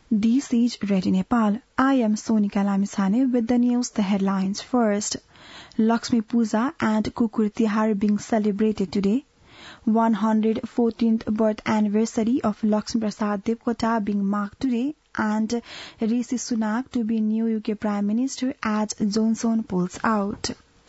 This is Radio Nepal. I am Sonika Lamisane with the news, the headlines first. Lakshmi Puja and Kukur Tihar being celebrated today. 114th birth anniversary of Lakshmi Prasad Depkota being marked today, and Rishi Sunak to be new UK Prime Minister as Johnson pulls out.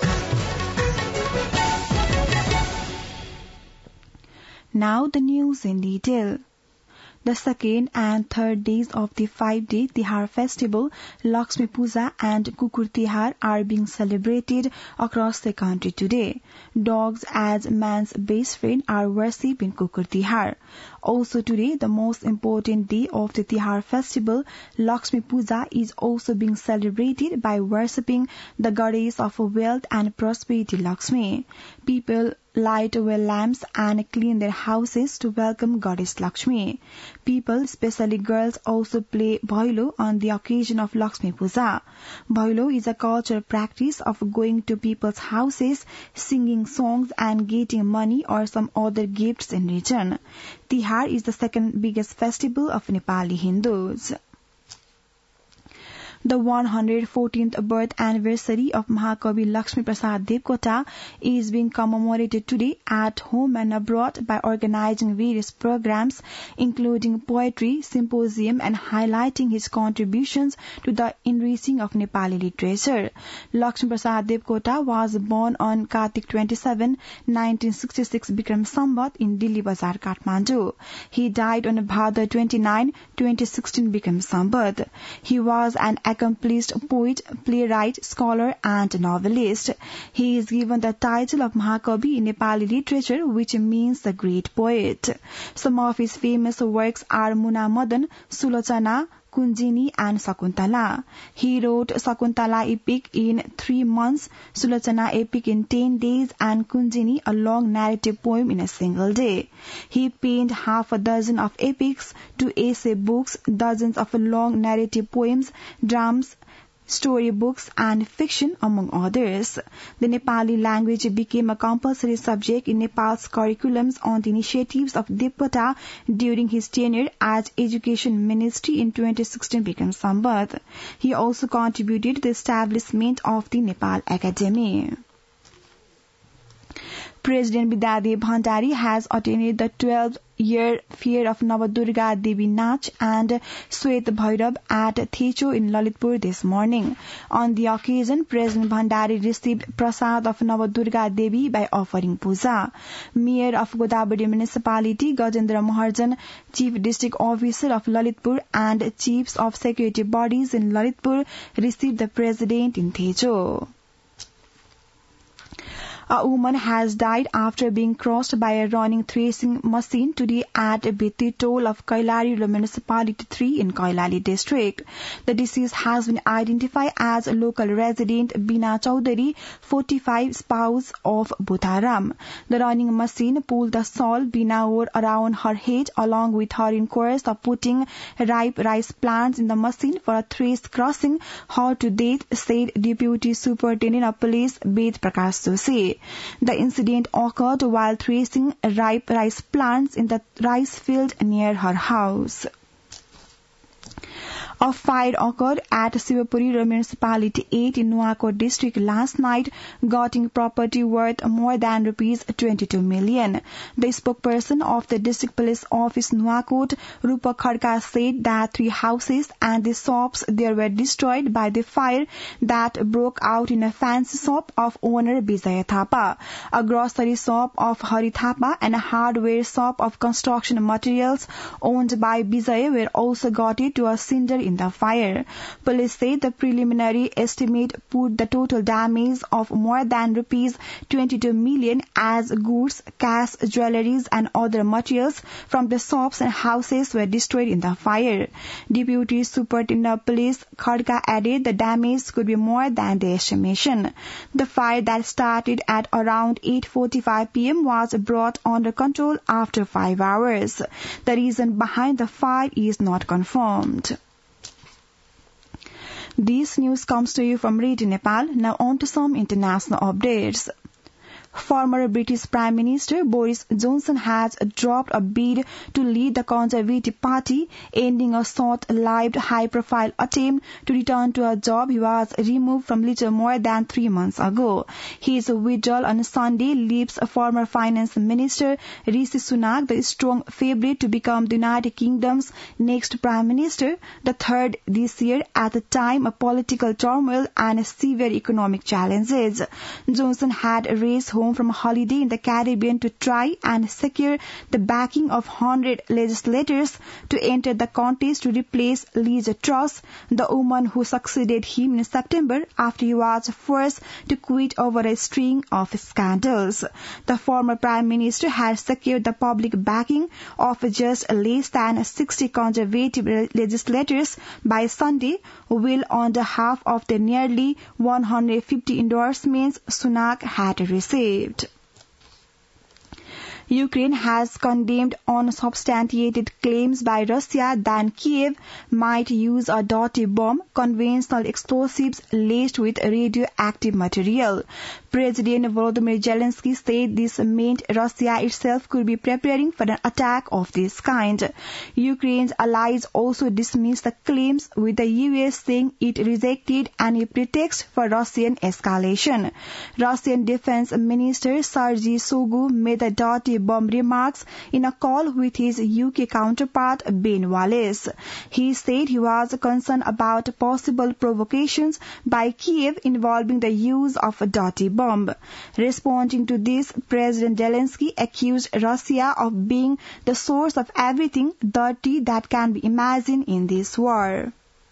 Now the news in detail. The second and third days of the 5-day Tihar festival, Lakshmi Puja and Kukur Tihar are being celebrated across the country today. Dogs as man's best friend are worshipped in Kukur Tihar. Also today, the most important day of the Tihar festival, Lakshmi Puja, is also being celebrated by worshipping the goddess of wealth and prosperity, Lakshmi. People light away lamps and clean their houses to welcome Goddess Lakshmi. People, especially girls, also play Bhailo on the occasion of Lakshmi Puja. Bhailo is a cultural practice of going to people's houses, singing songs and getting money or some other gifts in return. Tihar is the second biggest festival of Nepali Hindus. The 114th birth anniversary of Mahakavi Lakshmi Prasad Depkota is being commemorated today at home and abroad by organizing various programs, including poetry, symposium, and highlighting his contributions to the enriching of Nepali literature. Lakshmi Prasad Depkota was born on Kartik 27, 1966 Bikram Sambat in Dili Bazar, Kathmandu. He died on Bhadra 29, 2016 Bikram Sambat. He was an accomplished poet, playwright, scholar, and novelist. He is given the title of Mahakavi in Nepali literature, which means the great poet. Some of his famous works are Muna Madan, Sulochana, Kunjini, and Sakuntala. He wrote Sakuntala epic in 3 months, Sulochana epic in 10 days, and Kunjini, a long narrative poem, in a single day. He penned half a dozen of epics, 2 essay books, dozens of long narrative poems, dramas, storybooks, and fiction, among others. The Nepali language became a compulsory subject in Nepal's curriculums on the initiatives of Depkota during his tenure as Education Ministry in 2016 Bikram Sambat. He also contributed to the establishment of the Nepal Academy. President Vidyadev Bhandari has attended the 12th year fair of Navadurga Devi Nach and Swet Bhairav at Thecho in Lalitpur this morning. On the occasion, President Bhandari received prasad of Navadurga Devi by offering puja. Mayor of Godavari Municipality, Gajendra Maharjan, Chief District Officer of Lalitpur, and chiefs of security bodies in Lalitpur received the President in Thecho. A woman has died after being crossed by a running threshing machine today at Bhitti Toll of Kailali Municipality 3 in Kailali district. The deceased has been identified as local resident Bina Chaudhary, 45, spouse of Butharam. The running machine pulled the shawl Bina wore around her head along with her in course of putting ripe rice plants in the machine for a thresh crossing her to death, said Deputy Superintendent of Police Ved Prakash Joshi. The incident occurred while threshing ripe rice plants in the rice field near her house. A fire occurred at Sivapuri Municipality 8 in Nuwakot district last night, gutting property worth more than rupees 22 million. The spokesperson of the district police office Nuwakot, Rupa Khadka, said that 3 houses and the shops there were destroyed by the fire that broke out in a fancy shop of owner Vijay Thapa, a grocery shop of Hari Thapa, and a hardware shop of construction materials owned by Vijay were also gutted to a cinder in the fire. Police say the preliminary estimate put the total damage of more than rupees 22 million as goods, cash, jewelries, and other materials from the shops and houses were destroyed in the fire. Deputy Superintendent of Police Khadka added the damage could be more than the estimation. The fire that started at around 8:45 p.m. was brought under control after 5 hours. The reason behind the fire is not confirmed. This news comes to you from Radio Nepal. Now on to some international updates. Former British Prime Minister Boris Johnson has dropped a bid to lead the Conservative Party, ending a short-lived high-profile attempt to return to a job he was removed from little more than 3 months ago. His withdrawal on Sunday leaves former Finance Minister Rishi Sunak the strong favourite to become the United Kingdom's next Prime Minister, the third this year at a time of political turmoil and severe economic challenges. Johnson had raced home from a holiday in the Caribbean to try and secure the backing of 100 legislators to enter the contest to replace Liz Truss, the woman who succeeded him in September after he was forced to quit over a string of scandals. The former Prime Minister had secured the public backing of just less than 60 Conservative legislators by Sunday, well under half of the nearly 150 endorsements Sunak had received. Ukraine has condemned unsubstantiated claims by Russia that Kiev might use a dirty bomb, conventional explosives laced with radioactive material. President Volodymyr Zelensky said this meant Russia itself could be preparing for an attack of this kind. Ukraine's allies also dismissed the claims, with the US saying it rejected any pretext for Russian escalation. Russian Defense Minister Sergei Shoigu made the dirty bomb remarks in a call with his UK counterpart Ben Wallace. He said he was concerned about possible provocations by Kiev involving the use of a dirty bomb. Responding to this, President Zelensky accused Russia of being the source of everything dirty that can be imagined in this war.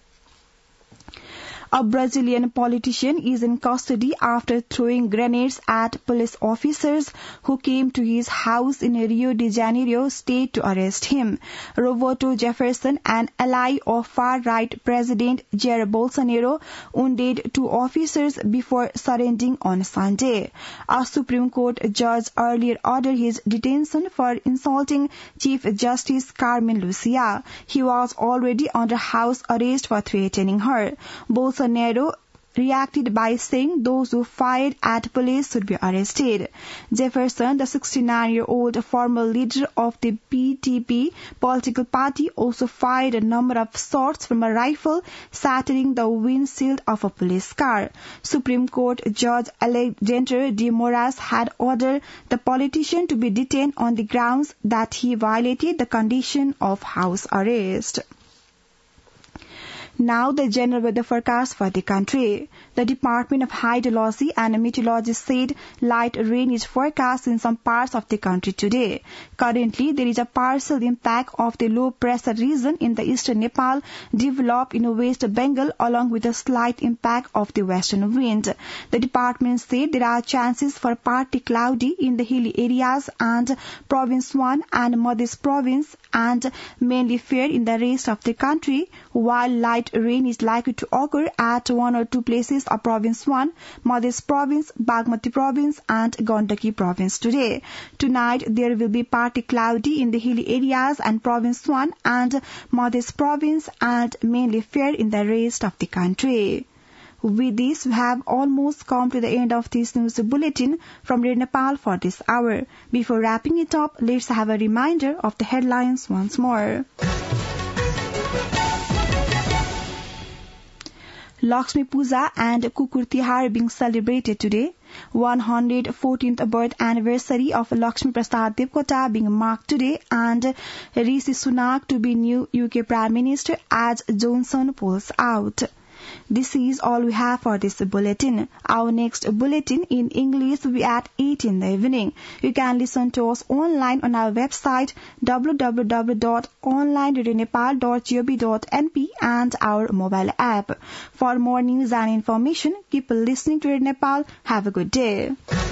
A Brazilian politician is in custody after throwing grenades at police officers who came to his house in Rio de Janeiro state to arrest him. Roberto Jefferson, an ally of far-right President Jair Bolsonaro, wounded 2 officers before surrendering on Sunday. A Supreme Court judge earlier ordered his detention for insulting Chief Justice Carmen Lucia. He was already under house arrest for threatening her. Bolsonaro reacted by saying those who fired at police should be arrested. Jefferson, the 69-year-old former leader of the PTP political party, also fired a number of shots from a rifle, shattering the windshield of a police car. Supreme Court Judge Alexandre de Moraes had ordered the politician to be detained on the grounds that he violated the condition of house arrest. Now the general weather forecast for the country. The Department of Hydrology and Meteorology said light rain is forecast in some parts of the country today. Currently, there is a partial impact of the low pressure region in the eastern Nepal developed in West Bengal along with a slight impact of the western wind. The department said there are chances for partly cloudy in the hilly areas and Province 1 and Madhya Province and mainly fair in the rest of the country, while light rain is likely to occur at 1 or 2 places of Province 1, Madhya Province, Bagmati Province and Gandaki Province today. Tonight there will be partly cloudy in the hilly areas and Province 1 and Madhya Province and mainly fair in the rest of the country. With this, we have almost come to the end of this news bulletin from Radio Nepal for this hour. Before wrapping it up, let's have a reminder of the headlines once more. Lakshmi Puja and Kukur Tihar being celebrated today. 114th birth anniversary of Lakshmi Prasad Devkota being marked today, and Rishi Sunak to be new UK Prime Minister as Johnson pulls out. This is all we have for this bulletin. Our next bulletin in English will be at 8 in the evening. You can listen to us online on our website www.onlineradionepal.gov.np and our mobile app. For more news and information, keep listening to Radio Nepal. Have a good day.